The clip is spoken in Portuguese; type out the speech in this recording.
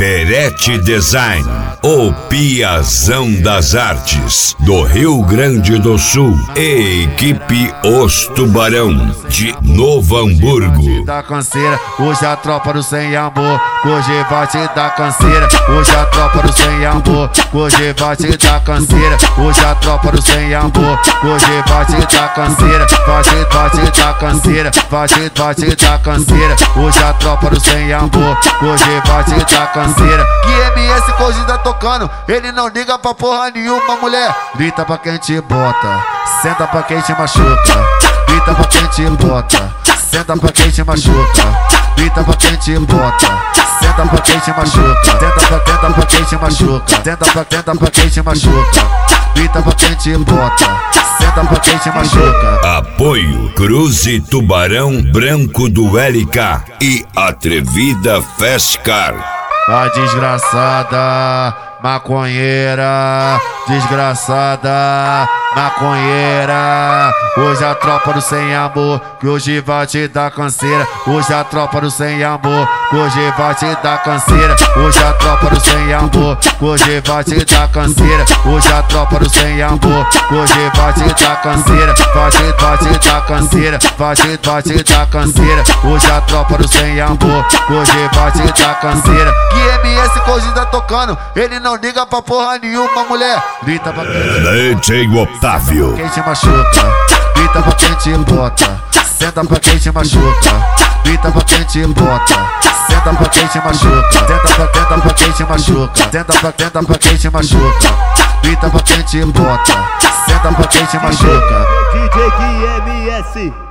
Perete Design, o Piazão das Artes do Rio Grande do Sul e equipe Os Tubarão de Novo Hamburgo. Da canseira, hoje a tropa do sem amor, hoje vai te dar canseira. Hoje a tropa do sem amor, hoje vai te dar canseira. Hoje a tropa do sem amor, hoje vai te dar canseira. Vai te dar canseira, vai te dar canseira. Hoje a tropa do sem amor, hoje vai te dar canseira. Que MS hoje tá tocando, ele não liga pra porra nenhuma, mulher. Grita pra quem te bota, senta pra quem te machuca. Grita pra quem te bota, senta pra quem te machuca. Grita pra quem te bota, senta pra quem te machuca. Tenta pra quem te machuca. Tenta pra quem te machuca. Grita pra quem te bota, senta pra quem te machuca. Apoio Cruze Tubarão Branco do LK e Atrevida Festcar. A desgraçada maconheira, desgraçada maconheira. Hoje a tropa do sem amor, que hoje vai te dar canseira. Hoje a tropa do sem amor, que hoje vai te dar canseira. Hoje a tropa do sem amor, que hoje vai te dar canseira. Hoje a tropa do sem amor, que hoje vai te dar canseira. Vai te dar canseira, vai te dar canseira. Hoje a tropa do sem amor, que hoje vai te dar canseira. Que MS hoje tá tocando, ele não liga pra porra nenhuma, mulher. Grita pra DJ Otávio. Quem te machuca, grita pra quem te bota, senta pra quem te machuca. Grita pra quem te bota, senta pra quem te machuca. Tenta pra quem te machuca. Tenta pra quem te machuca. Grita pra quem te bota, senta pra quem te machuca. DJ QMS